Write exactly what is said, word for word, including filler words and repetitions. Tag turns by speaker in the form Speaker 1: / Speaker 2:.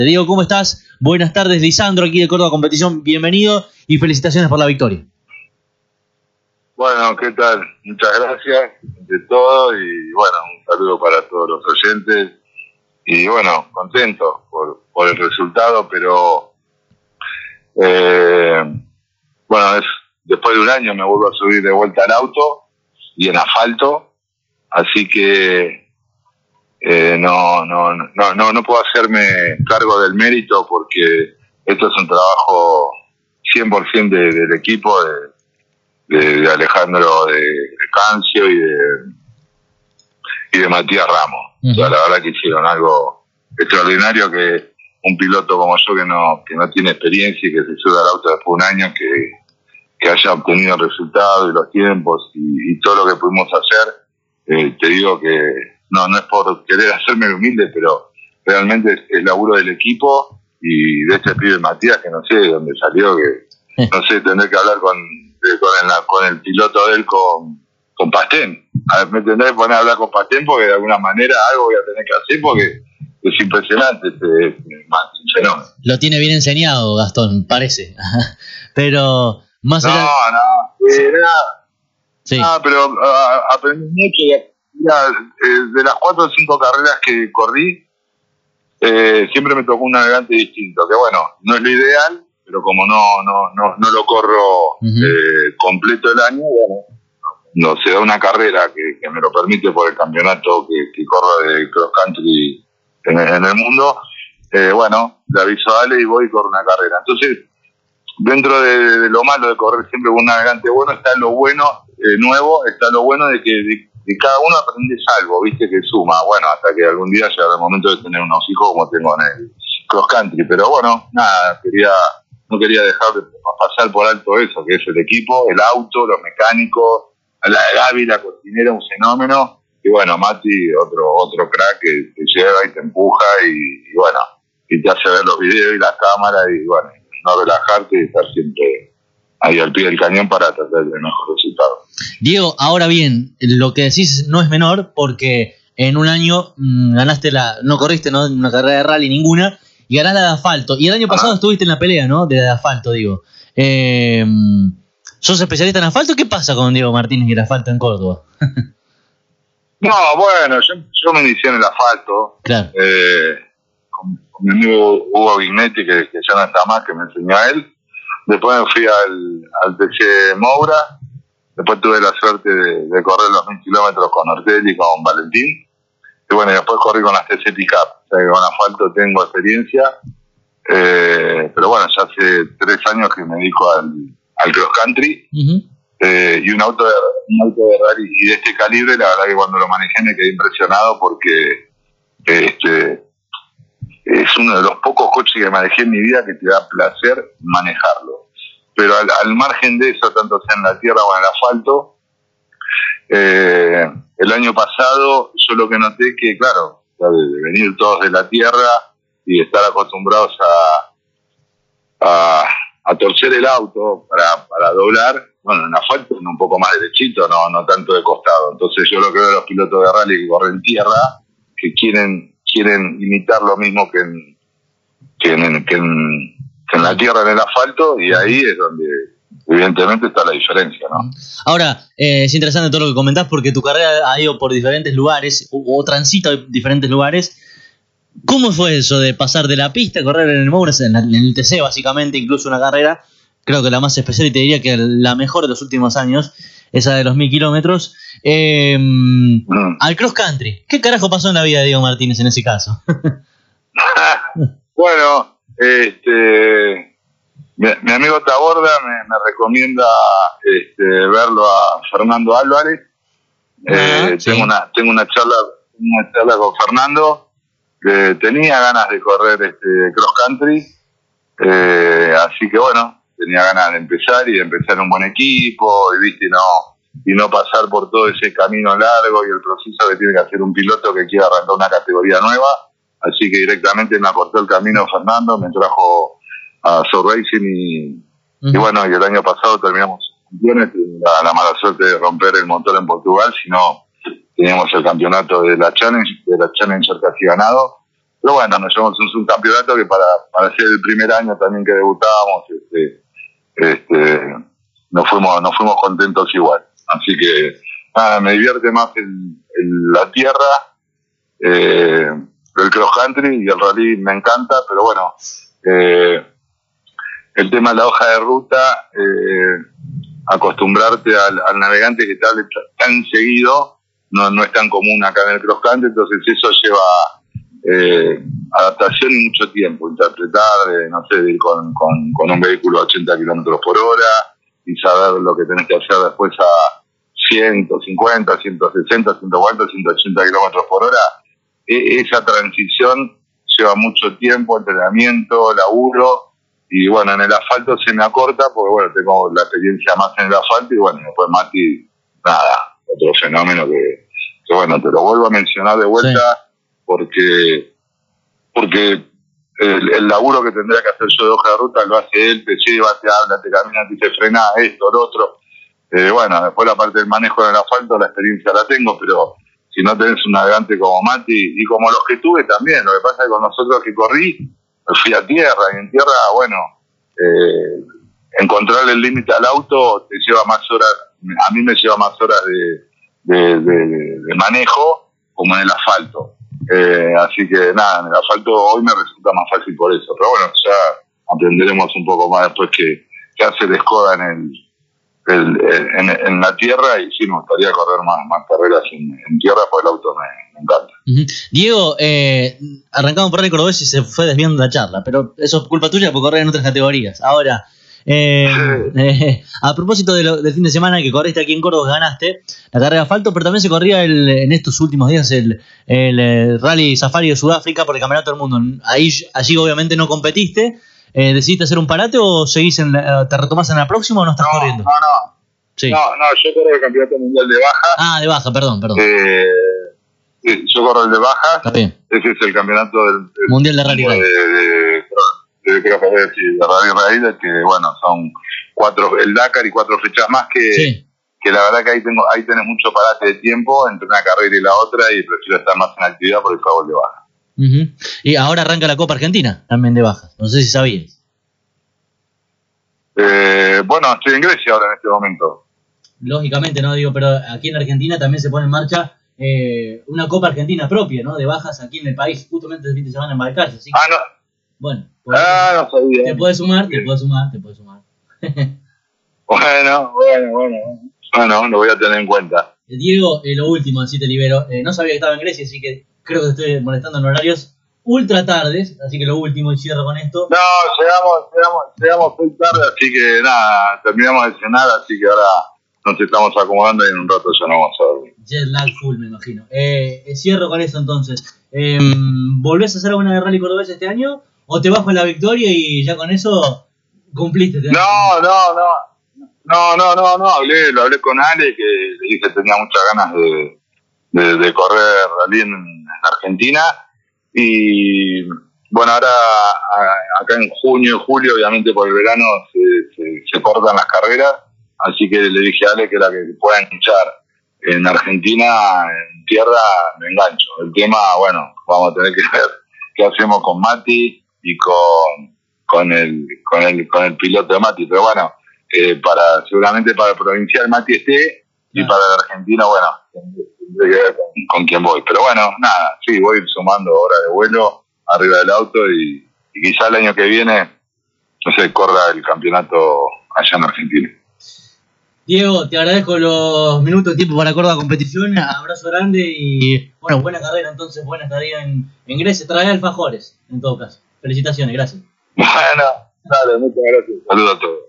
Speaker 1: Diego, ¿cómo estás? Buenas tardes, Lisandro, aquí de Córdoba Competición. Bienvenido y felicitaciones por la victoria.
Speaker 2: Bueno, ¿qué tal? Muchas gracias de todo y bueno, un saludo para todos los oyentes. Y bueno, contento por, por el resultado, pero eh, bueno, es después de un año me vuelvo a subir de vuelta al auto y en asfalto, así que eh, no, no, no, no, no puedo hacerme cargo del mérito porque esto es un trabajo cien por ciento de, del equipo de, de, de Alejandro de, de Cancio y de, y de Matías Ramos. Uh-huh. O sea, la verdad que hicieron algo extraordinario, que un piloto como yo que no que no tiene experiencia y que se sube al auto después de un año que, que haya obtenido el resultado y los tiempos y, y todo lo que pudimos hacer. Eh, te digo que no no es por querer hacerme humilde, pero realmente es el laburo del equipo y de este pibe Matías, que no sé de dónde salió, que no sé, tendré que hablar con, con, el, con el piloto de él, con con Pastén. A ver, me tendré que poner a hablar con Pastén porque de alguna manera algo voy a tener que hacer porque es impresionante este, este fenómeno.
Speaker 1: Lo tiene bien enseñado Gastón, parece. Pero más
Speaker 2: no,
Speaker 1: allá...
Speaker 2: No, eh, nada.
Speaker 1: Sí.
Speaker 2: No, pero uh, aprendí mucho. De, mira, eh, de las cuatro o cinco carreras que corrí, eh, siempre me tocó un navegante distinto. Que bueno, no es lo ideal, pero como no no no, no lo corro uh-huh. eh, completo el año, bueno, no se da una carrera que, que me lo permite por el campeonato que, que corro de cross country en, en el mundo. Eh, bueno, le aviso a Ale y voy y corro una carrera. Entonces, dentro de, de lo malo de correr siempre con un navegante bueno, está lo bueno, eh, nuevo, está lo bueno de que de, de cada uno aprendes algo, viste, que suma. Bueno, hasta que algún día llegue el momento de tener unos hijos como tengo en el cross country. Pero bueno, nada, quería no quería dejar de pasar por alto eso, que es el equipo, el auto, los mecánicos, la de Gaby, la cocinera, un fenómeno. Y bueno, Mati, otro otro crack que te lleva y te empuja y, y bueno, y te hace ver los videos y las cámaras y bueno, no relajarte y estar siempre ahí al pie del cañón para tratar de mejor resultado.
Speaker 1: Diego, ahora bien, lo que decís no es menor porque en un año mmm, ganaste la, no corriste, ¿no?, una carrera de rally ninguna y ganás la de asfalto. Y el año pasado ah. estuviste en la pelea, ¿no?, de la de asfalto, digo. Eh... ¿Sos especialista en asfalto? ¿Qué pasa con Diego Martínez y el asfalto en Córdoba?
Speaker 2: No, bueno, yo, yo me inicié en el asfalto.
Speaker 1: Claro.
Speaker 2: Eh, con, con mi amigo Hugo Vignetti, que, que ya no está más, que me enseñó a él. Después me fui al, al T C Moura. Después tuve la suerte de, de correr los mil kilómetros con Ortelli y con Valentín. Y bueno, y después corrí con las T C Pickup. O sea que con asfalto tengo experiencia. Eh, pero bueno, ya hace tres años que me dedico al... al cross country, uh-huh. eh, y un auto, de, un auto de rally y de este calibre, la verdad que cuando lo manejé me quedé impresionado porque este es uno de los pocos coches que manejé en mi vida que te da placer manejarlo. Pero al, al margen de eso, tanto sea en la tierra o en el asfalto, eh, el año pasado yo lo que noté que, claro, de venir todos de la tierra y estar acostumbrados a, a a torcer el auto para, para doblar, bueno, en asfalto un poco más derechito, no no tanto de costado. Entonces yo lo que veo de los pilotos de rally que corren tierra, que quieren quieren imitar lo mismo que en, que en, que en, que en la tierra, en el asfalto, y ahí es donde evidentemente está la diferencia, ¿no?
Speaker 1: Ahora, eh, es interesante todo lo que comentás porque tu carrera ha ido por diferentes lugares, o, o transita diferentes lugares. ¿Cómo fue eso de pasar de la pista a correr en el Moura, en el T C básicamente, incluso una carrera, creo que la más especial y te diría que la mejor de los últimos años, esa de los mil kilómetros, eh, mm. al cross country? ¿Qué carajo pasó en la vida de Diego Martínez en ese caso?
Speaker 2: Bueno, este, mi, mi amigo Taborda me, me recomienda este, verlo a Fernando Álvarez. Eh, uh-huh, sí. Tengo una tengo una charla una charla con Fernando. Que tenía ganas de correr este cross country, eh, así que bueno, tenía ganas de empezar y de empezar un buen equipo y viste, no y no pasar por todo ese camino largo y el proceso que tiene que hacer un piloto que quiera arrancar una categoría nueva. Así que directamente me aportó el camino Fernando, me trajo a Soul Racing y, uh-huh. y bueno, y el año pasado terminamos campeones, la, la mala suerte de romper el motor en Portugal, sino teníamos el campeonato de la Challenge, de la Challenger casi ganado, pero bueno, nos llevamos un subcampeonato que para, para ser el primer año también que debutábamos, este, este, nos fuimos, nos fuimos contentos igual. Así que nada, me divierte más el, el, la tierra, eh, el cross country y el rally me encanta, pero bueno, eh, el tema de la hoja de ruta, eh, acostumbrarte al, al navegante que está tan seguido, no, no es tan común acá en el cross country, entonces eso lleva eh, adaptación y mucho tiempo, interpretar, eh, no sé, ir con, con, con un vehículo a ochenta kilómetros por hora y saber lo que tenés que hacer después a ciento cincuenta, ciento sesenta, ciento cuarenta, ciento ochenta kilómetros por hora. E- esa transición lleva mucho tiempo, entrenamiento, laburo. Y bueno, en el asfalto se me acorta porque bueno, tengo la experiencia más en el asfalto y bueno, después Mati, nada, otro fenómeno que, que bueno, te lo vuelvo a mencionar de vuelta, sí. porque porque el, el laburo que tendría que hacer yo de hoja de ruta lo hace él, te lleva, te habla, te camina, te dice frena, esto, lo otro. Eh, bueno, después la parte del manejo en el asfalto, la experiencia la tengo, pero si no tenés un navegante como Mati y como los que tuve también, lo que pasa es que con nosotros que corrí, fui a tierra y en tierra, bueno, eh, encontrar el límite al auto te lleva más horas, a mí me lleva más horas de, de, de, de manejo como en el asfalto. Eh, así que nada, en el asfalto hoy me resulta más fácil por eso. Pero bueno, ya aprenderemos un poco más después que, que hace el Skoda en el, el, en, en la tierra y sí me gustaría correr más, más carreras en, en tierra porque el auto me, me encanta.
Speaker 1: Uh-huh. Diego, eh, arrancamos por Rally Cordobés y se fue desviando la charla, pero eso es culpa tuya por correr en otras categorías. Ahora, eh, eh, a propósito de lo, del fin de semana que corriste aquí en Córdoba, ganaste la carrera de asfalto, pero también se corría el, en estos últimos días el, el, el Rally Safari de Sudáfrica por el Campeonato del Mundo. Ahí, allí obviamente no competiste. Eh, ¿Decidiste hacer un parate o seguís en la, te retomás en la próxima o no estás
Speaker 2: no,
Speaker 1: corriendo?
Speaker 2: No, no.
Speaker 1: Sí.
Speaker 2: No, no, yo corro el Campeonato Mundial de Baja.
Speaker 1: Ah, de baja, perdón, perdón.
Speaker 2: Eh, yo corro el de baja.
Speaker 1: Está bien.
Speaker 2: Ese es el campeonato del, del
Speaker 1: Mundial de Rally
Speaker 2: Raid. De, de, de, creo que sí, de Rally Raid, que bueno, son cuatro, el Dakar y cuatro fechas más que, sí. que la verdad que ahí tengo, ahí tenés mucho parate de tiempo entre una carrera y la otra y prefiero estar más en actividad por el favor de baja.
Speaker 1: Uh-huh. Y ahora arranca la Copa Argentina, también de bajas. No sé si sabías.
Speaker 2: Eh, bueno, estoy en Grecia ahora en este momento.
Speaker 1: Lógicamente, no digo, pero aquí en Argentina también se pone en marcha eh, una Copa Argentina propia, ¿no? De bajas aquí en el país, justamente el fin de semana en Balcarce. Así que,
Speaker 2: ah, no.
Speaker 1: Bueno,
Speaker 2: ah, no sabía.
Speaker 1: Te puedes sumar, te puedes sumar, te puedes sumar.
Speaker 2: bueno, bueno, bueno. Bueno, lo voy a tener en cuenta.
Speaker 1: Diego, eh, lo último, así te libero. Eh, no sabía que estaba en Grecia, así que creo que te estoy molestando en horarios ultra tardes, así que lo último y cierro con esto.
Speaker 2: No, llegamos, llegamos, llegamos muy tarde, así que nada, terminamos de cenar, así que ahora nos estamos acomodando y en un rato ya no vamos a dormir.
Speaker 1: Jet lag full, me imagino. Eh, eh, cierro con eso entonces. Eh, ¿Volvés a hacer alguna de Rally Cordobés este año? ¿O te vas con la victoria y ya con eso cumpliste?
Speaker 2: No, no, no. No, no, no, no, hablé, lo hablé con Ale, que le dije que tenía muchas ganas de, de, de correr rally en, en Argentina. Y bueno, ahora a, acá en junio y julio, obviamente por el verano, se, se, se cortan las carreras. Así que le dije a Ale que la que pueda enganchar en Argentina, en tierra, me engancho. El tema, bueno, vamos a tener que ver qué hacemos con Mati y con, con, el, con, el, con el piloto de Mati. Pero bueno, eh, para seguramente para el provincial Mati esté y para el argentino, bueno, tendré que ver con, con quién voy. Pero bueno, nada, sí, voy sumando horas de vuelo arriba del auto y, y quizá el año que viene, no sé, corra el campeonato allá en Argentina.
Speaker 1: Diego, te agradezco los minutos de tiempo para Córdoba Competición, abrazo grande y bueno, buena carrera entonces, buena estadía en, en Grecia, trae alfajores en todo caso. Felicitaciones, gracias.
Speaker 2: Bueno, dale, muchas gracias. Saludos a todos.